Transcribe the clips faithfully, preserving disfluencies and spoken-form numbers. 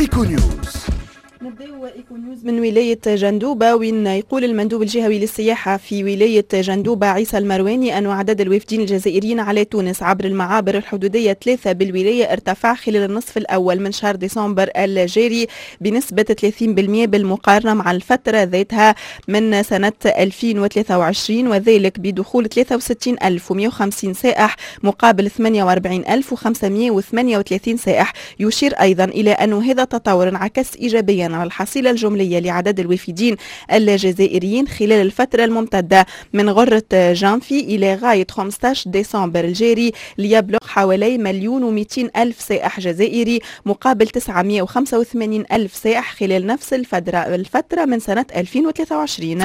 إيكو نيوز. نبداو ايكو نيوز من ولاية جندوبة، وين يقول المندوب الجهوي للسياحة في ولاية جندوبة عيسى المرواني أن عدد الوافدين الجزائريين على تونس عبر المعابر الحدودية ثلاثة بالولاية ارتفع خلال النصف الأول من شهر ديسمبر الجاري بنسبة ثلاثين بالمئة بالمقارنة مع الفترة ذاتها من سنة ألفين وثلاثة وعشرين، وذلك بدخول ثلاثة وستين ألف ومئة وخمسين سائح مقابل ثمانية وأربعين ألف وخمسمئة وثمانية وثلاثين سائح. يشير أيضا إلى أن هذا التطور انعكس إيجابيا على الحصيلة الجملية لعدد الوافدين الجزائريين خلال الفترة الممتدة من غرة جانفي إلى غاية خمسة عشر ديسمبر الجاري، ليبلغ حوالي مليون ومئتين ألف سائح جزائري مقابل تسعمئة وخمسة وثمانين ألف سائح خلال نفس الفترة الفترة من سنة ألفين وثلاثة وعشرين.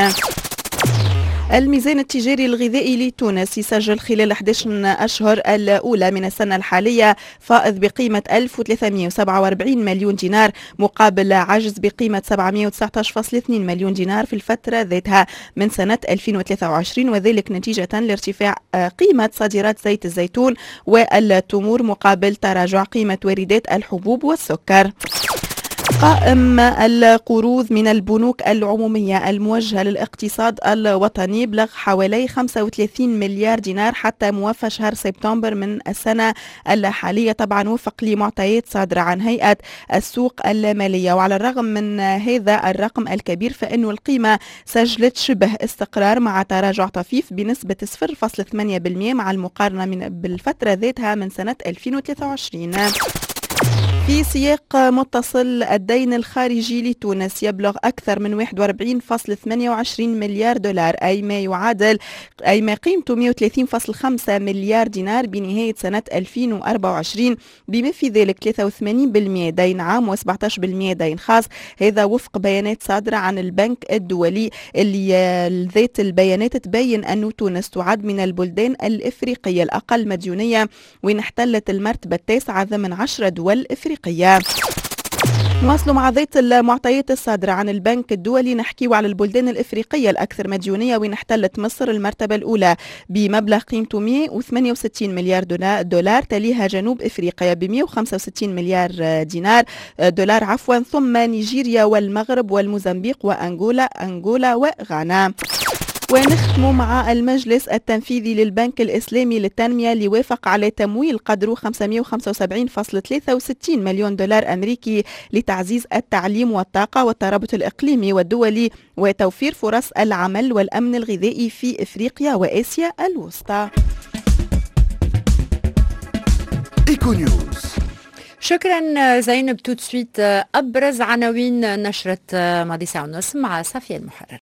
الميزان التجاري الغذائي لتونس يسجل خلال أحد عشر أشهر الأولى من السنة الحالية فائض بقيمة ألف وثلاثمئة وسبعة وأربعين مليون دينار مقابل عجز بقيمة سبعمئة وتسعة عشر فاصلة اثنين مليون دينار في الفترة ذاتها من سنة ألفين وثلاثة وعشرين، وذلك نتيجة لارتفاع قيمة صادرات زيت الزيتون والتمور مقابل تراجع قيمة واردات الحبوب والسكر. قائم القروض من البنوك العمومية الموجهة للاقتصاد الوطني بلغ حوالي خمسة وثلاثين مليار دينار حتى موافى شهر سبتمبر من السنة الحالية، طبعا وفق لمعطيات صادرة عن هيئة السوق المالية. وعلى الرغم من هذا الرقم الكبير فإنه القيمة سجلت شبه استقرار مع تراجع طفيف بنسبة صفر فاصلة ثمانية بالمئة مع المقارنة من بالفترة ذاتها من سنة ألفين وثلاثة وعشرين. في سياق متصل، الدين الخارجي لتونس يبلغ أكثر من واحد وأربعين فاصلة ثمانية وعشرين مليار دولار، أي ما يعادل أي ما قيمته مئة وثلاثين فاصلة خمسة مليار دينار بنهاية سنة ألفين وأربعة وعشرين، بما في ذلك ثلاثة وثمانين بالمئة دين عام وسبعة عشر بالمئة دين خاص. هذا وفق بيانات صادرة عن البنك الدولي، اللي ذات البيانات تبين أن تونس تعد من البلدان الإفريقية الأقل مديونية، وين احتلت المرتبة التاسعة ضمن عشر دول إفريقية. نواصلوا مع ذات المعطيات الصادرة عن البنك الدولي، نحكيو على البلدان الإفريقية الأكثر مديونية، وين احتلت مصر المرتبة الأولى بمبلغ قيمته مئة وثمانية وستين مليار دولار، تليها جنوب إفريقيا ب مئة وخمسة وستين مليار دينار دولار عفوا، ثم نيجيريا والمغرب والموزمبيق وأنغولا أنغولا وغانا. ونختم مع المجلس التنفيذي للبنك الإسلامي للتنمية اللي وافق على تمويل قدره خمسمئة وخمسة وسبعين فاصلة ثلاثة وستين مليون دولار أمريكي لتعزيز التعليم والطاقة والترابط الإقليمي والدولي وتوفير فرص العمل والأمن الغذائي في إفريقيا وآسيا الوسطى. إيكو نيوز. شكرا زينب. تو تسويت أبرز عناوين نشرة ماضي ساعة ونص مع صفية المحرر.